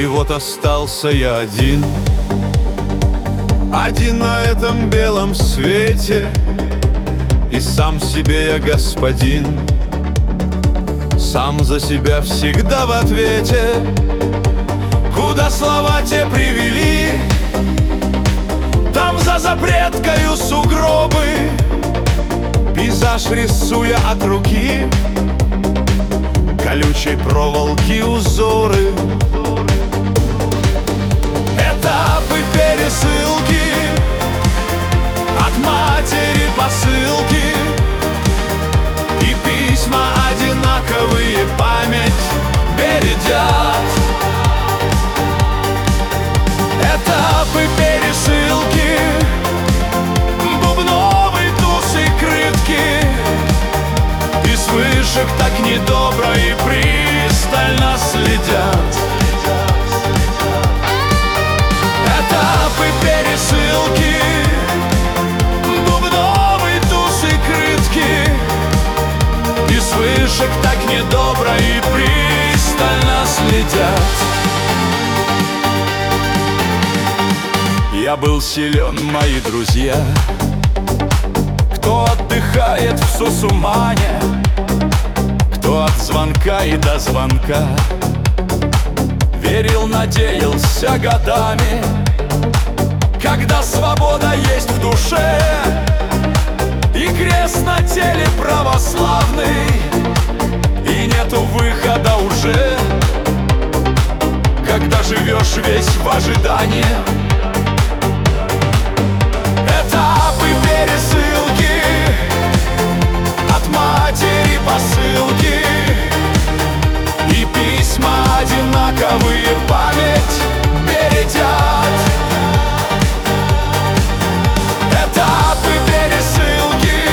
И вот остался я один, один на этом белом свете, и сам себе я господин, сам за себя всегда в ответе. Куда слова те привели, там за запреткою сугробы, пейзаж рисуя от руки, колючей проволоки узоры. Этапы пересылки, от матери посылки, и письма одинаковые память бередят. Этапы пересылки, бубновый туз и крытки, и с вышек так недобро и пристально следят. Этапы пересылки, бубновый туз и крытки, и с вышек так недобро и пристально следят. Я был силен, мои друзья, кто отдыхает в Сусумане, кто от звонка и до звонка верил, надеялся годами. Когда свобода есть в душе и крест на теле православный, и нету выхода уже, когда живешь весь в ожидании. Этапы пересылки, от матери посылки, и письма одинаковые память бередят. Этапы пересылки,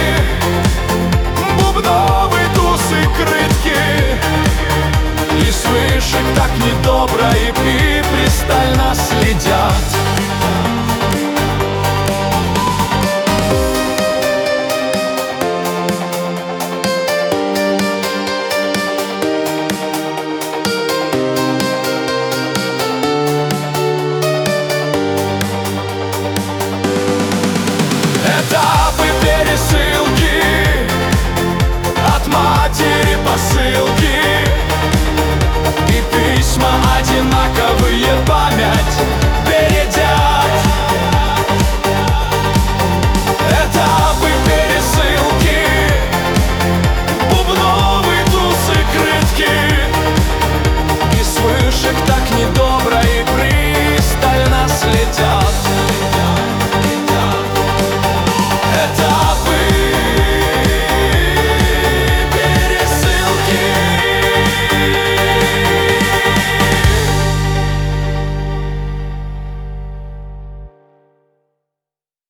бубновый туз и крытки, и с вышек так недобро и